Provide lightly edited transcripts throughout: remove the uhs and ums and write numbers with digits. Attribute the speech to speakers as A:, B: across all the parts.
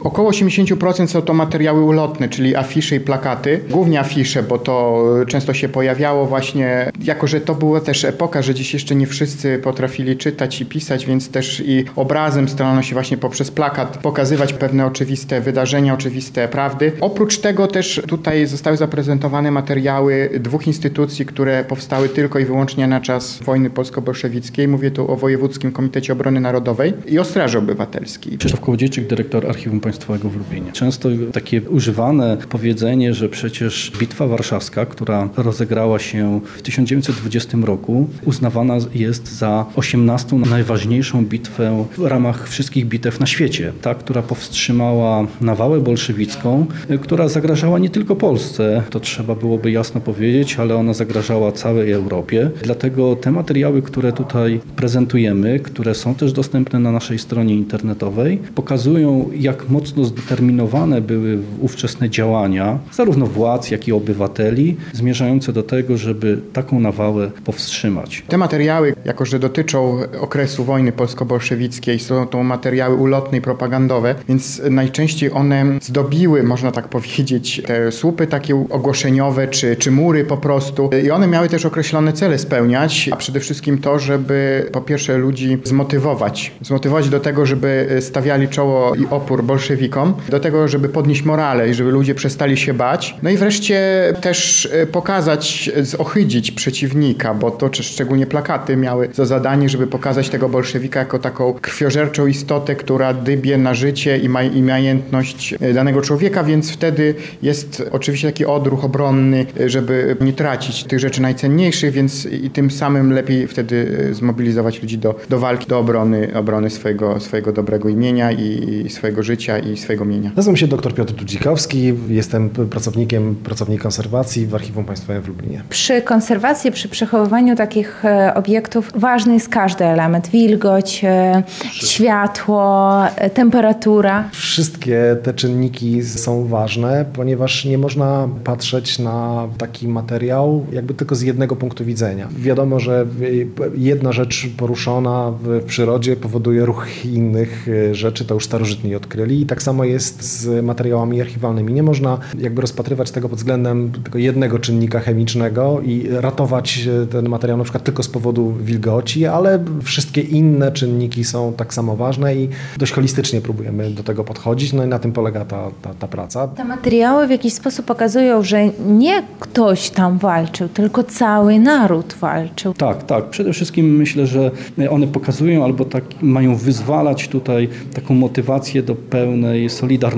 A: Około 80% są to materiały ulotne, czyli afisze i plakaty. Głównie afisze, bo to często się pojawiało właśnie, jako że to była też epoka, że dziś jeszcze nie wszyscy potrafili czytać i pisać, więc też i obrazem starano się właśnie poprzez plakat pokazywać pewne oczywiste wydarzenia, oczywiste prawdy. Oprócz tego też tutaj zostały zaprezentowane materiały dwóch instytucji, które powstały tylko i wyłącznie na czas wojny polsko-bolszewickiej. Mówię tu o Wojewódzkim Komitecie Obrony Narodowej i o Straży Obywatelskiej.
B: Krzysztof Kołodziejczyk, dyrektor Archiwum Państwowego w Lublinie. Często takie używane powiedzenie, że przecież Bitwa Warszawska, która rozegrała się w 1920 roku, uznawana jest za 18. najważniejszą bitwę w ramach wszystkich bitew na świecie. Ta, która powstrzymała nawałę bolszewicką, która zagrażała nie tylko Polsce, to trzeba byłoby jasno powiedzieć, ale ona zagrażała całej Europie. Dlatego te materiały, które tutaj prezentujemy, które są też dostępne na naszej stronie internetowej, pokazują, jak mocno zdeterminowane były ówczesne działania zarówno władz, jak i obywateli, zmierzające do tego, żeby taką nawałę powstrzymać.
A: Te materiały, jako że dotyczą okresu wojny polsko-bolszewickiej, są to materiały ulotne i propagandowe, więc najczęściej one zdobiły, można tak powiedzieć, te słupy takie ogłoszeniowe, czy mury po prostu. I one miały też określone cele spełniać, a przede wszystkim to, żeby po pierwsze ludzi zmotywować do tego, żeby stawiali czoło i opór bolszewikom, do tego, żeby podnieść morale i żeby ludzie przestali się bać. No i wreszcie też pokazać, zohydzić przeciwnika, bo to szczególnie plakaty miały za zadanie, żeby pokazać tego bolszewika jako taką krwiożerczą istotę, która dybie na życie i majętność danego człowieka, więc wtedy jest oczywiście taki odruch obronny, żeby nie tracić tych rzeczy najcenniejszych, więc i tym samym lepiej wtedy zmobilizować ludzi do walki, do obrony swojego dobrego imienia i swojego życia i swojego mienia.
C: Nazywam się dr Piotr Dudzikowski, jestem pracownik konserwacji w Archiwum Państwowym w Lublinie.
D: Przy konserwacji, przy przechowywaniu takich obiektów ważny jest każdy element. Wilgoć, światło, temperatura.
C: Wszystkie te czynniki są ważne, ponieważ nie można patrzeć na taki materiał jakby tylko z jednego punktu widzenia. Wiadomo, że jedna rzecz poruszona w przyrodzie powoduje ruch innych rzeczy, to już starożytni odkryli i tak samo jest z materiałami archiwalnymi. Nie można jakby rozpatrywać tego pod względem tylko jednego czynnika chemicznego i ratować ten materiał na przykład tylko z powodu wilgoci, ale wszystkie inne czynniki są tak samo ważne i dość holistycznie próbujemy do tego podchodzić, no i na tym polega ta praca.
D: Te materiały w jakiś sposób pokazują, że nie ktoś tam walczył, tylko cały naród walczył.
B: Tak. Przede wszystkim myślę, że one pokazują albo tak mają wyzwalać tutaj taką motywację do pełnej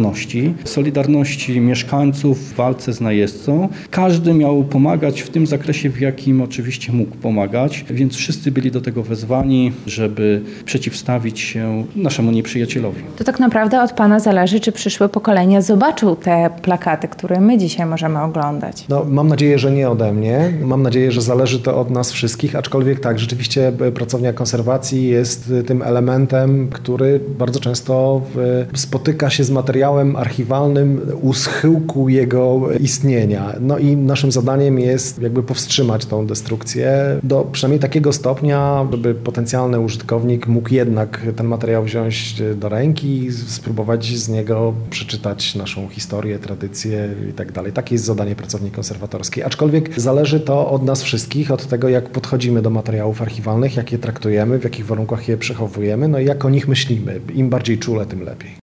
B: solidarności mieszkańców w walce z najeźdźcą. Każdy miał pomagać w tym zakresie, w jakim oczywiście mógł pomagać, więc wszyscy byli do tego wezwani, żeby przeciwstawić się naszemu nieprzyjacielowi.
D: To tak naprawdę od Pana zależy, czy przyszłe pokolenia zobaczą te plakaty, które my dzisiaj możemy oglądać.
C: No, mam nadzieję, że nie ode mnie. Mam nadzieję, że zależy to od nas wszystkich, aczkolwiek tak, rzeczywiście pracownia konserwacji jest tym elementem, który bardzo często spotyka się z materiałem archiwalnym u schyłku jego istnienia. No i naszym zadaniem jest jakby powstrzymać tą destrukcję do przynajmniej takiego stopnia, żeby potencjalny użytkownik mógł jednak ten materiał wziąć do ręki i spróbować z niego przeczytać naszą historię, tradycję i tak dalej. Takie jest zadanie pracowni konserwatorskiej. Aczkolwiek zależy to od nas wszystkich, od tego, jak podchodzimy do materiałów archiwalnych, jak je traktujemy, w jakich warunkach je przechowujemy, no i jak o nich myślimy. Im bardziej czule, tym lepiej.